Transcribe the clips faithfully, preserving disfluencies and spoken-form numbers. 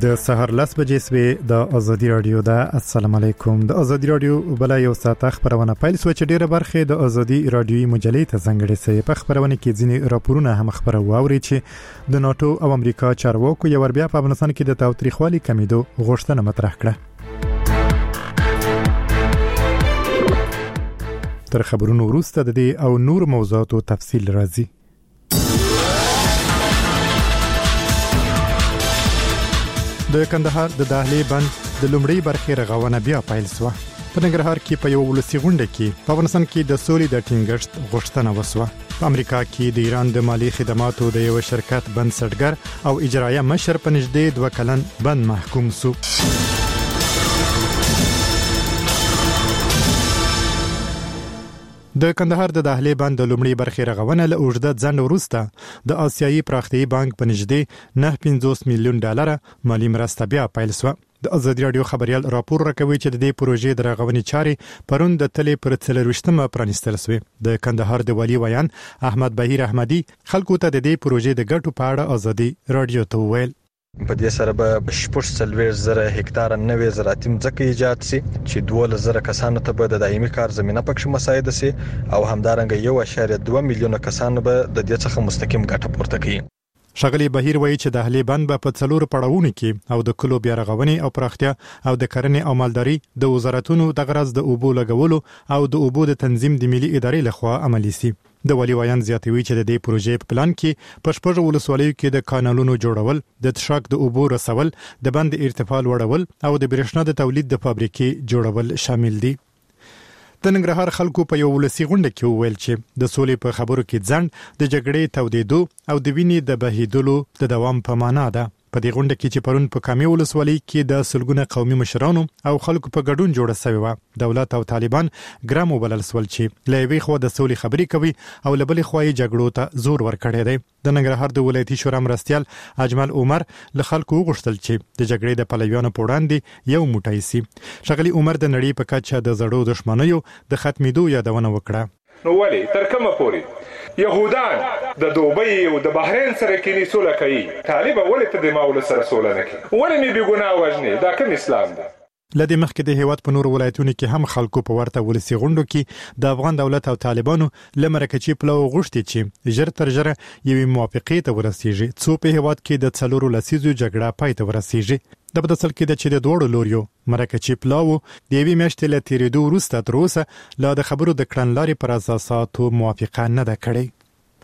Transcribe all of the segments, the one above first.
د سحر لس بجې سوي د ازادي رادیو د السلام علیکم د ازادي رادیو بل یو ساعت خبرونه پیل سو چې ډیره برخه د ازادي رادیوي مجلې ته ځنګړې سي په خبرونه کې ځینې راپورونه هم خبره واوري چې د ناتو او امریکا چارواکو یو بیا په افغانستان کې د تاوتریخوالي کمیدو غوښتنه مطرح کړه. تر خبرونو وروسته د دې او نور موضوعاتو تفصیل راځي. د کندهار د دهلې بند د لومړی برخې رغونه بیا پیل شوه. په ننګرهار کې په یو ولسي غونډه کې په افغانستان کې د سولې د ټینګښت غوښتنه وشوه. په امریکا کې د ایران د مالی خدماتو د یو شرکت بنسټګر او اجرایه مشر په نږدې دوه کلن بند محکوم شو. د کندهار د دهلې بند د لومړی برخې رغونه له اوږده ځنډ وروسته د آسیایي پراختیایي بانک په نږدې نه پنځوس میلیون ډالر مالی مرسته بیا پیل شوه. د ازادي رادیو خبريال راپور راکوي چې د دې پروژې د رغونې چارې پرون د تلې پر څلرويشتمه پرانیستل شوې. د کندهار د والي ویان احمد بهیر احمدي خلکو ته د دې پروژې د ګټو په اړه ازادي رادیو ته وویل. په دې سره به شپږ سلوير زره هکتار نوې زراعتي ځمکې ایجاد شي چې دوه زره کسانو ته به د دایمي کار زمينه پکښ مساعده شي او همدارنګه یو اشاریه دوه میلیونه کسانو به د دې څخه مستقیم ګټه پورته کوي. شغلی بهیر وایي چې د اهلی بند په څلور پړاوونو کې او د کلو بیا رغونې او پراختیا او د کرنې او مالداري د وزارتونو د غرض د اوبو لګولو او د اوبو د تنظیم د ملي ادارې لخوا عملي شي. د والي ویان زیاتوي چې د دې پروژې په پلان کې په شپږ ولسوالیو کې د کانالونو جوړول، د تشاک د اوبو رسول، د بند ارتفاع لوړول او د برېښنا د تولید د فابریکې جوړول شامل دي. د ننګرهار خلکو په یو ولسي غونډه کې وویل چې د سولې په خبرو کې ځنډ د جګړې تودېدو او د وینې د بهیدلو د دوام په معنا ده. په دې غونډه کې چې پرون په کامي ولسوالۍ کې د سلګونه قومي مشرانو او خلکو په ګډون جوړه شوې و، دولت او طالبان ګرام وبلل سول چې له یوې خوا د سولې خبرې کوي او له بلې خوا یې جګړو ته زور ورکړی دی. د ننګرهار د ولایتي شورا مرستیال اجمل عمر له خلکو وغوښتل چې د جګړې د پلویانو په وړاندې یو موټی سي. شغلی عمر د نړۍ په کچه د زړو دښمنیو د ختمېدو یادونه وکړه. نو ولی تر کومه پورې يهودان د دوبۍ او د بحرین سره کې سوله کوي، طالب ولې ته د ماول سره سوله نه کوي؟ ولې مې بې ګناه وژني؟ دا کوم اسلام دی؟ لدې مخکې د هیواد په نور ولایتونو کې هم خلکو په ورته ولسی غونډو کې د افغان دولت او طالبانو لمرکچې پلو غوښتي چې ژر تر ژره یوې موافقې ته ورسیږي څو په هیواد کې د څلورو لسیزو جګړه پای ته ورسیږي. د بدسل کې د چې د دوړو لوريو مرکچې پلاو د یوې میاشتې له تیریدو وروسته تر اوسه لا د خبرو د کړنلارې پر اساساتو موافقه نه ده کړې.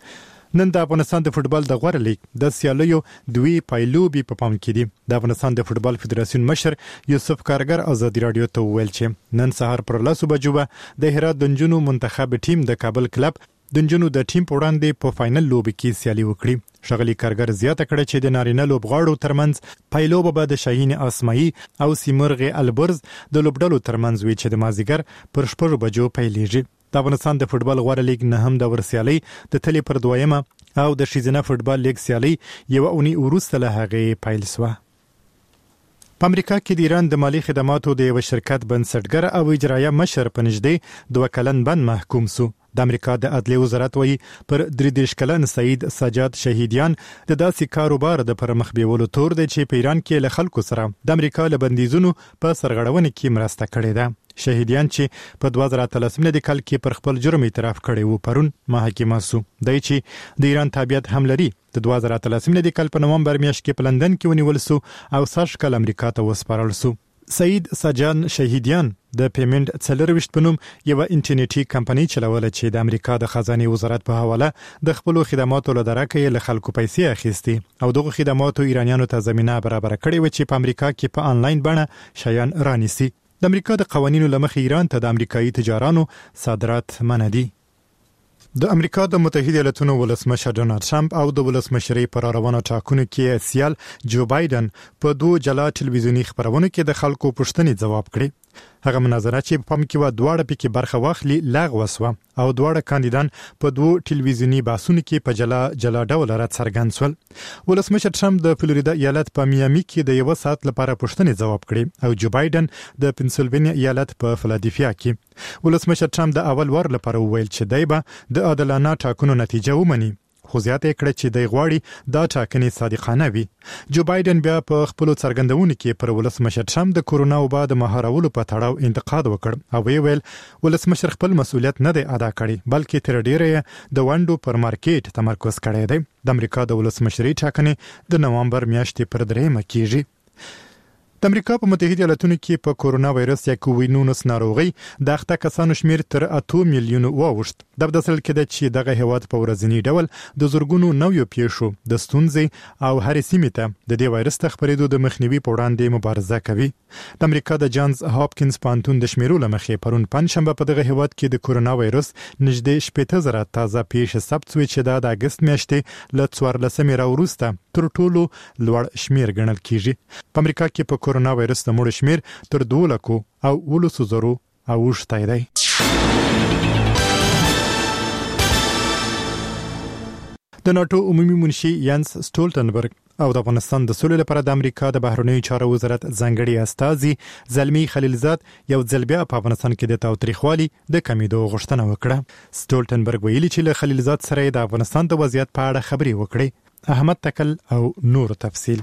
نن د افغانستان د فوتبال د غوړ لیګ د سیالیو دوی پایلوبي په پام کې دي. د افغانستان د فوتبال فدراسیون مشر یوسف کارګر ازادي رادیو ته وویل چې نن سهار پر لاسو بجو د هرات د نجونو منتخب ټیم د کابل کلب د نجونو د ټیم په وړاندې په فائنل لوب کې سیالي وکړي. شغلی کارګر زیاته کړه چې د نارینه لوبغاړو ترمنځ پایلوب به د شاهین اسماعي او سیمرغ البرز د لوبډلو ترمنځ وي چې د مازیګر پر شپږ بجو پیلېږي. د افغانستان د فوتبال غوړ لیګ نه هم د ورسیالي د تلې پر دویمه او د شیزنه فوتبال لیګ سیالي یو اونۍ وروسته له هغې پیل شوه. په امریکا کې د ایران د مالی خدماتو د یو شرکت بنسټګر او اجرایه مشر په نږدې دوه کلن بند محکوم شو. د امریکا د عدلیې وزارت وایي پر درې دېرش کلن سعید سجاد شهیدیان د داسې کاروبار د پرمخ بیولو تور دی چې په ایران کې له خلکو سره د امریکا له بندیزونو په سرغړونې کې مرسته کړې ده. شهیدیان چې په دوه زره اتلسم کال کې پر خپل جرم اعتراف کړی و پرون محاکمه شو. دی چې د ایران تابعیت هم لري د دوه زره اتلسم کال په نومبر میاشت کې په لندن کې ونیول شو او سږ کال امریکا ته وسپارل شو. سعید سجان شهیدیان د پیمنت څلرويشت په نوم یو انټرنیټي کمپنۍ چلوله چې د امریکا د خزانه وزارت په حواله د خپل خدماتو لدارکه له خلکو پیسې اخیستي او دغه خدماتو ایرانیانو ته زمينه برابر کړې و چې په امریکا کې په انلاین بڼه شایان رانیسي. د امریکا د قوانینو لمخې ایران ته د امریکایي تجارانو صادرات منع دي. د امریکا د متحده ایالاتونو ولسمشر ډونالد ټرمپ او د ولسمشرۍ پر روانو ټاکنو کې سیال جو بایدن په دوه جلا ټلویزیونی خبرونو کې د خلکو پوښتنې ځواب کړي. هغه مناظره چې په پام کې و دواړه پکې برخه واخلي لغوه شوه او دواړه کاندیدان په دوه ټلویزیونی بحثونو کې په جلا جلا ډول راڅرګند شول. ولسمشر ټرمپ د فلوریدا ایالت په میامي کې د یو ساعت لپاره پوښتنې ځواب کړي او جو بایدن د پنسلوانیا ایالت په فلادلفیا کې. ولسمشر ټرمپ د اول وار لپاره وویل چې دی به د عادلانه ټاکنو نتیجه ومني، خو زیاته کړه چې د غواړي دا ټاکنې صادقانه وي. جو بایدن بیا په خپل څرګندونو کې پر ولسمشر ټرمپ د کورونا وبا د مهارولو په تړاو انتقاد وکړ او ویل ولسمشر خپل مسؤلیت نه دی ادا کړی بلکې تر ډیره د وانډو پر مارکیټ تمرکز کړی دی. د امریکا د ولسمشري ټاکنې د نوامبر میاشتې پر دریمه کیږي. د امریکا په متحده ایالاتونو کې په کورونا وایرس یا کووډ نولس ناروغي د اخته کسانو شمیر تر اته میلیون واوښت. د بدسل کې د چې دغه هیواد په ورځنی ډول د زورګونو نویو پیښو د ستونزې او هر سیمه ته د دې وایرس ته خپرېدو د مخنیوي په وړاندې مبارزه کوي. د امریکا د جانز هاپکینز پانتون د شمیرو لمخې پرون پنځشنبه په دغه هیواد کې د کورونا وایرس نږدې شپږ زره تازه پیښې ثبت شوې چې د اگست میاشتې له څوارلسمې راوروسته تر ټولو لوړ شمیر ګڼل کیږي. په امریکا کې په کورونا وایرس د مړو شمیر تر دوه لکو او ولسو زرو اوښتی دی. د ناتو عمومي منشي یانس سټولټنبرګ او د افغانستان د سولې لپاره د امریکا د بهرنیو چارو وزارت ځانګړي استازي زلمی خلیلزاد یو ځل بیا په افغانستان کې د تاوتریخوالي د کمیدو غوښتنه وکړه. سټولټنبرګ ویلي چې له خلیلزاد سره د افغانستان د وضعیت په اړه خبرې وکړي. احمد تکل او نور تفصیل.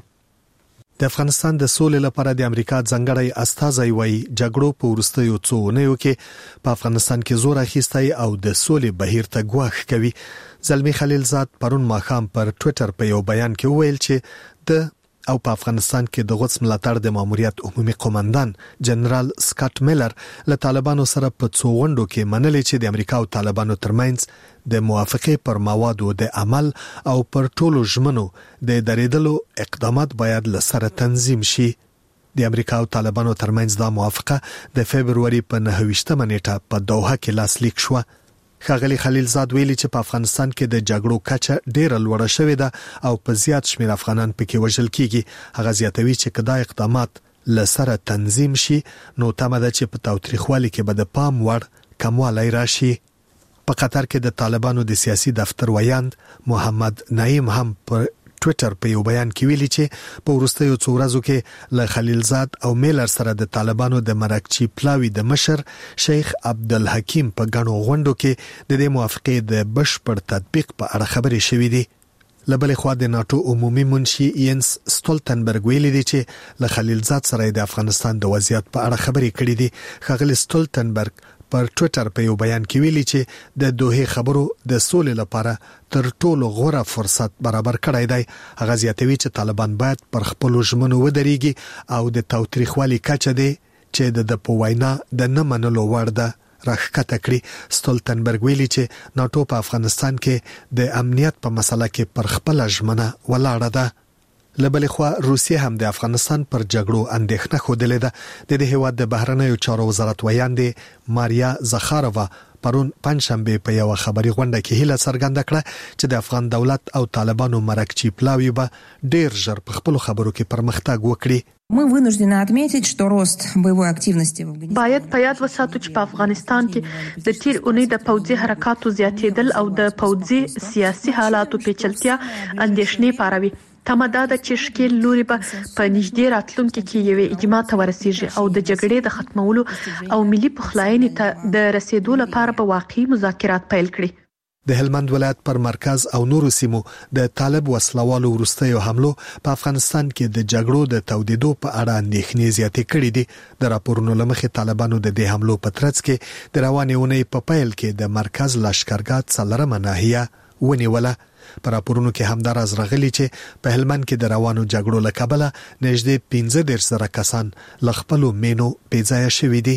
د افغانستان د سولې لپاره د امریکا ځانګړی استازی وایي جګړو په وروستیو څو اونیو کې په افغانستان کې زور اخیستی او د سولې بهیر ته ګواښ کوي. زلمی خلیلزاد پرون ماښام پر ټوئیټر په یو بیان کې وویل چې د او په افغانستان کې د غوڅ ملاتړ د ماموریت عمومي قومندان جنرال سکاټ میلر له طالبانو سره په څو غونډو کې منلې چې د امریکا او طالبانو ترمنځ د موافقې پر موادو د عمل او پر ټولو ژمنو د درېدلو اقدامات باید له سره تنظیم شي. د امریکا او طالبانو ترمنځ دا موافقه د فبرवरी په نهه ویشتمه نیټه په دوحه کې لاسلیک شوه. ښاغلي خلیلزاد ویلي چې په افغانستان کې د جګړو کچه ډیره لوړه شوې ده او په زیات شمیر افغانان پکې وژل کیږي. هغه زیاتوي چې کدا اقدامات لسره تنظیم شي نو تمه ده چې په تاوتریخوالي کې به د پام وړ کموالی راشي. په قطر کې د طالبانو د سیاسي دفتر ویاند محمد نعیم هم په ټوئیټر په یو بیان کې ویلي چې په وروستیو څو ورځو کې له خلیلزاد او میلر سره د طالبانو د مرکچی پلاوی د مشر شیخ عبدالحکیم په غنو غونډو کې د دې موافقې د بشپړ تطبیق په اړه خبرې شوې دي. لبلې خوا د ناتو عمومي منشي یانس سټولټنبرګ ویلي دی چې له خلیلزاد سره د افغانستان د وضعیت په اړه خبرې کړې دي. ښاغلي سټولټنبرګ پر ټوئیټر په یو بیان کې ویلي چې د دوه خبرو د سولې لپاره تر ټولو غوره فرصت برابر کړی دی. هغه زیاتوي چې طالبان باید پر خپل ژمنو ودرېږي او د تاوتریخوالي کچه دی چې د په وینا د نه منلو وړ ده راښکته کړي. سټولټنبرګ ویلي چې ناتو په افغانستان کې د امنیت په مسله کې پر خپل ژمنه ولاړه ده. لبلې خوا روسیه هم د افغانستان پر جګړو اندېښنه خوده ده. د دې هیواد د بهرنیو چارو وزارت ویاندې ماریا زخارova پرون پنځشنبه په یو خبري غونډه کې هیله څرګنده کړه چې د افغان دولت او طالبانو مرکچی پلاوی به ډیر ژر په خپل خبرو کې پرمختګ وکړي. Мы вынуждены отметить, что рост боевой активности в Афганистане. باید په یاد وساتو چې په افغانستان کې د تیر اونۍ د پوځي حرکاتو زیاتېدل او د پوځي سیاسي حالاتو پیچلتیا اندېښنې پاروي. تمه دا ده چې شکیل لوري به په نږدې راتلونکي کې یوې اجماع ته ورسیږي او د جګړې د ختمولو او ملي پخلاینې ته د رسیدو لپاره به واقعي مذاکرات پیل کړي. د هلمند ولایت پر مرکز او نورو سیمو د طالب وسلوالو وروستیو حملو په افغانستان کې د جګړو د تودیدو په اړه اندېښنې زیاتې کړې دي. د راپورونو لمخې طالبانو د دې حملو په ترڅ کې د روانې اونۍ په پیل کې د مرکز لشکرګاه څلورمه ناحیه ونیوله. په راپورونو کې هم دا راز راغلی چې په هلمند کې د روانو جګړو له کبله نږدې پنځه دېرش زره کسان له خپلو مینو بېځایه شوي دي.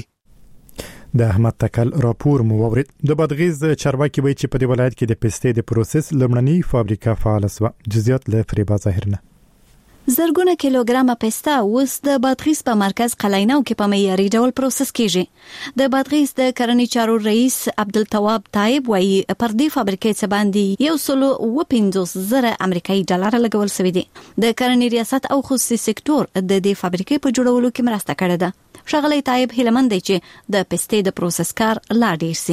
د احمد تکل راپور مو واورید. د بادغیس چارواکي وایي چې په دې ولایت کې د پستې د پروسس لمړنۍ فابریکه فعال شوه. جزئیات له فریبا ظاهرنه. زرګونه کیلوګرامه پسته اوس د بادغیس په مرکز قلعینو کې په معیاري ډول پروسس کیږي. د بادغیس د کرنې چارو رئیس عبدالتواب طایب وایي پر دې فابریکې څخه باندې یو سلو و پنځوس زره امریکایي ډالر لګول شوی دی. د کرنې ریاست او خصوصي سکتور د دې فابریکې په جوړولو کې مرسته کړې ده. ښاغلی طایب هیله مند دی چې د پستې د پروسس کار لا ډیر شي.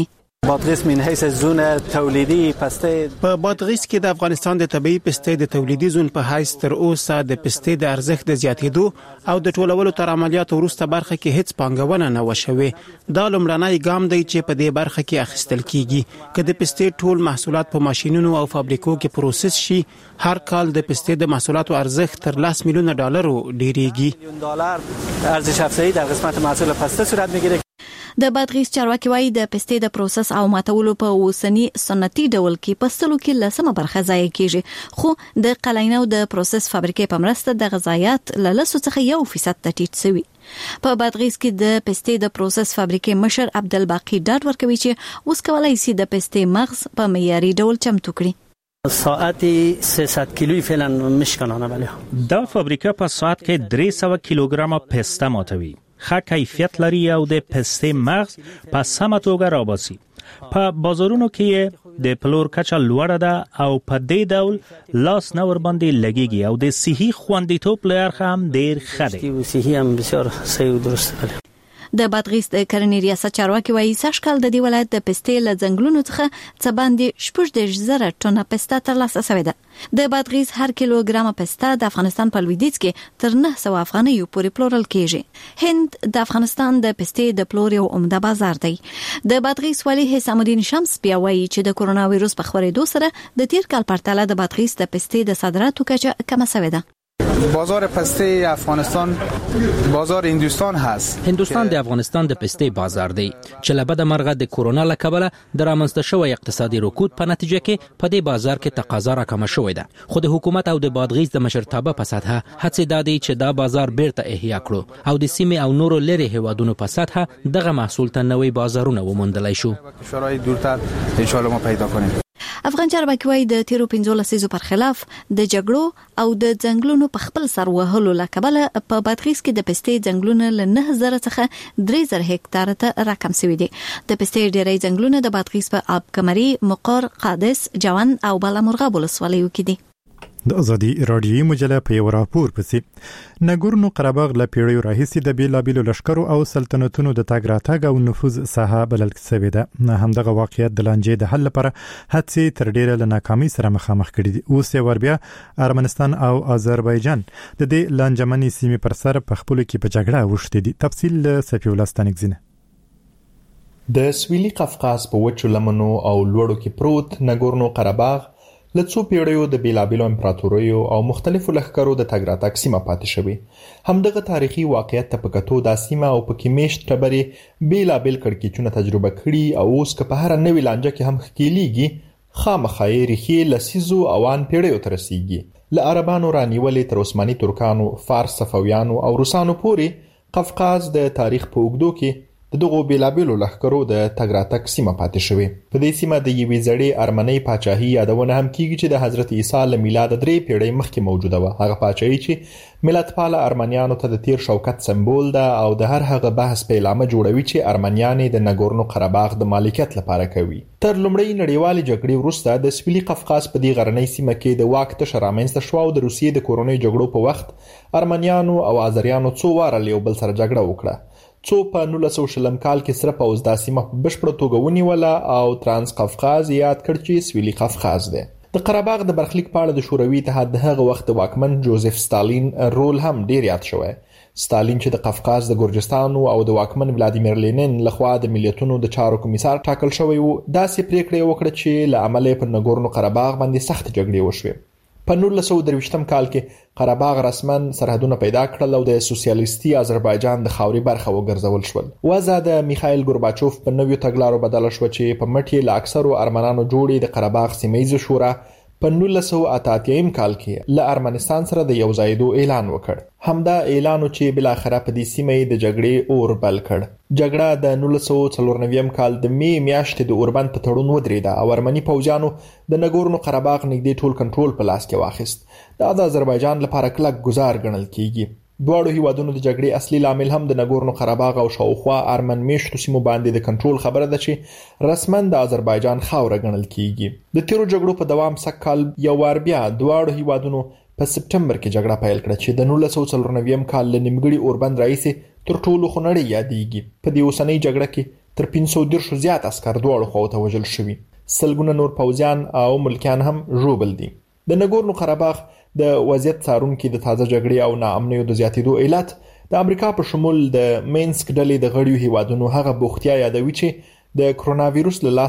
بادغیس من حیث زون تولیدي پسته په بادغیس کې د افغانستان د طبي پسته د تولیدي زون په حیث تر اوسه د پسته د ارزښت د زیاتېدو او د ټولولو تر عملیاتو وروسته برخه کې هیڅ پانګونه نه وشوي. دا لومړنی ګام دی چې په دې برخه کې اخیستل کیږي. که د پسته ټول محصولات په ماشينونو او فابریکو کې پروسس شي، هر کال د پسته د محصولاتو ارزښت تر لس میلیونه ډالرو ډیریږي. میلیون دلار ارزش افزایی در قسمت محصول پسته صورت میگیره. د بادغیس چارواکي وايي د پسته د پروسس او ماتولو په اوسنی سنتي ډول کې پستلو کې لسمه برخه ضایع کیږي، خو د قلاینو د پروسس فابریکې په مرسته د غذایات له لسو څخه یو فیصد ته ټیټ شوی. په بادغیس کې د پسته د پروسس فابریکې مشر عبدالباقی ډاډ ورکوي چې اوس کولای شي د پسته مغز په معیاري ډول چمتو کړي. ساعتی سیصد کیلویی فعلا مشکنانه ولی دا فابریکه په ساعت کې درې سوه کیلوګرام پسته ماتوي. ښه کیفیت لري او د پسته مغز په سمه توګه راباسي. په بازارونو کې د پلور کچه لوړه ده او په دې ډول لاس نه ور باندې لګيږي او د صحي خوندیتوب لپاره هم ډیر ښه دی. صحي هم بسیار صحیح او درست دی. د بادغیس د کرنې ریاست چارواکي وايي سږ کال د دې ولایت د پسته له ځنګلونو څخه څه باندې شپږ دېرش زره ټنه پسته ترلاسه شوې ده. د بادغیس هر کیلوګرام پسته د افغانستان په لویدیځ کې تر نه سوه افغانیو پورې پلورل کیږي. هند د افغانستان د پسته د پلور یو عمده بازار دی. د بادغیس والی حسام الدین شمس بیا وايي چې د کورونا وایروس په خورېدو سره د تیر کال پرتله د بادغیس د پسته د صادراتو کچه کمه شوې ده. بازار پسته افغانستان بازار هندوستان هست. هندوستان د افغانستان د پسته بازار دی چې له بد مرغه د کورونا له کبله د رامنځته شوی اقتصادي رکود په نتیجه کې په دې بازار کې تقاضا راکمه شوې ده. خو د حکومت او د بادغیس د مشرتابه په سطحه هڅې دادي چې دا بازار بیرته احیا کړو او د سیمې او نورو لري هیوادونو په سطحه دغه محصول ته نوې بازارونه وموندلای شو. شورای دورتر ان شاء الله ما پیدا کنیم. افغان چارواکي وايي د تیرو پنځو لسیزو پر خلاف د جګړو او د ځنګلونو په خپل سر وهلو له کبله په بادغیس کې د پسته ځنګلونه له نه زره څخه درې زره هکتار ته راکم شوي دي. د پسته ډېری ځنګلونه د بادغیس په آب کمري، مقر، قادس، جوان او بالامرغاب ولسوالیو کې دي. د ازادي رادیوي مجله په یو راپور پسې نګورنو قرهباغ له پیړیو راهیسې د بیلابیلو لشکرو او سلطنتونو د تاګ راتګ او نفوذ ساحه بلل شوې ده. همدغه واقعیت د لانجې د حل لپاره هڅې تر ډیره له ناکامۍ سره مخامخ کړي دي. اوس یې وربیا ارمنستان او آذربایجان د دې لانجمنې سیمې پر سر په خپلو کې په جګړه وښتي دي. تفصیل له صفي الله ستانکزینه. د سویلي قفقاز په وچو لمنو او لوړو کې پروت نګورنو قرهباغ لڅو پیړیو د بیلابیلو امپراتوریو او مختلفو لښکرو د تګ راتګ سیمه پاتې شوی. همدغه تاریخي واقعیت ته په کتو دا سیمه او پکې میشت ټبرې بیلابیل کړکېچونه تجربه کړي او اوس که په هره نوې لانجه کې هم ښکېلیږي خامخا یې ریښې لسیزو اوان پیړیو ته رسیږي. له عربانو رانیولې تر عثماني ترکانو، فارس صفویانو او روسانو پورې قفقاز د تاریخ په اوږدو کې د دغو بیلابیلو لښکرو د تګ راتګ سیمه پاتې شوې. په دې سیمه د یوې زړې ارمنۍ پاچاهي یادونه هم کیږي چې د حضرت عیسی له میلاد درې پیړۍ مخکې موجوده وه. هغه پاچاهي چې ملتپاله ارمنیانو ته د تیر شوکت سمبول ده او د هر هغه بحث پیلامه جوړوي چې ارمنیان د نګورنو قرهباغ د مالکیت لپاره کوي. تر لومړۍ نړیوالې جګړې وروسته د سویلي قفقاز په دې غرنۍ سیمه کې د واک تشه رامنځته شوه او د روسیې د کورنۍ جګړو په وخت ارمنیانو او آذریانو څو واره له یو بل سره جګړه وکړه. څو په نولس سوه شلم کال کې سره پوځ دا سیمه په بشپړه توګه ونیوله او ترانس قفقاز یاد کړ چې سویلي قفقاز دی. د قرهباغ د برخلیک په اړه د شوروي اتحاد د هغه وخت واکمن جوزف ستالین رول هم ډیر یاد شوی. ستالین چې د قفقاز د ګورجستان او د واکمن ولادیمیر لینین لخوا د ملیتونو د چارو کمیسار ټاکل شوی و، داسې پریکړه وکړه چې له امله په نګورنو قرهباغ باندې سخت جګړې وشوې. په نولس سوه درویشتم کال کې قرهباغ رسما سرحدونه پیدا کړل او د سوسیالیستي آذربایجان د خاوري برخه وګرځول شول. وضع د میخائیل ګورباچوف په نویو تګلارو بدله شوه چې په مټ یې له اکثرو ارمنانو جوړې د قرهباغ سیمه شورا په نولس سوه اته اتیا کال کې له ارمنستان سره د یو ځایدو اعلان وکړ. همدا اعلان چې بل اخره په دې سیمه د جګړې اور بل کړ. جګړه د نولس سوه څلور نوي کال د می میاشتې د اوربند په تړون ودرېده او ارمني پوځیانو د نګورنو قرهباغ نږدې ټول کنټرول په لاس کې واخیست. دا د آذربایجان لپاره کلک گزار ګڼل کیږي. دواړو هیوادونو د جګړې اصلي لامل هم د نګورنو قرهباغ او شاوخوا ارمن میشتو سیمو باندې د کنټرول خبره ده چې رسما د آذربایجان خاوره ګڼل کیږي. د تیرو جګړو په دوام سږ کال یو وار بیا دواړو هیوادونو په سپټمبر کې جګړه پیل کړه چې د نولس سوه څلور نوي کال له نیمګړي اوربند راهیسې تر ټولو خونړۍ یادېږي. په دې اوسنۍ جګړه کې تر پنځه سوه زیات عسكر دواړو خواو ته وژل شوي. سلګونه نور پوځیان او ملکیان هم ژوبل دي. د نګورنو قرهباغ د وضعیت څارونکو د تازه جګړې او ناامنیو د زیاتېدو علت د امریکا په شمول د مینسک ډلې د غړیو هیوادونو هغه بوختیا یادوي چې د کرونا وایروس له